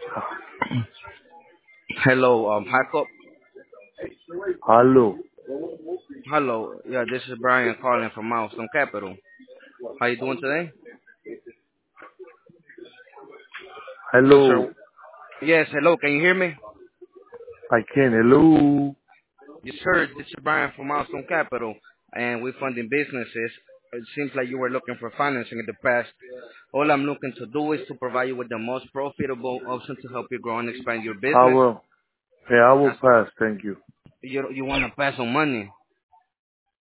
Hello, Jacob. Hello. Hello. Yeah, this is Brian calling from Milestone Capital. How you doing today? Yes, Hello. sir. Yes, hello. Can you hear me? I can. Hello. Yes, sir. This is Brian from Milestone Capital, and we're funding businesses. It seems like you were looking for financing in the past. All I'm looking to do is to provide you with the most profitable option to help you grow and expand your I business. will. Yeah, I will That's, pass. Thank you. you want to pass on money.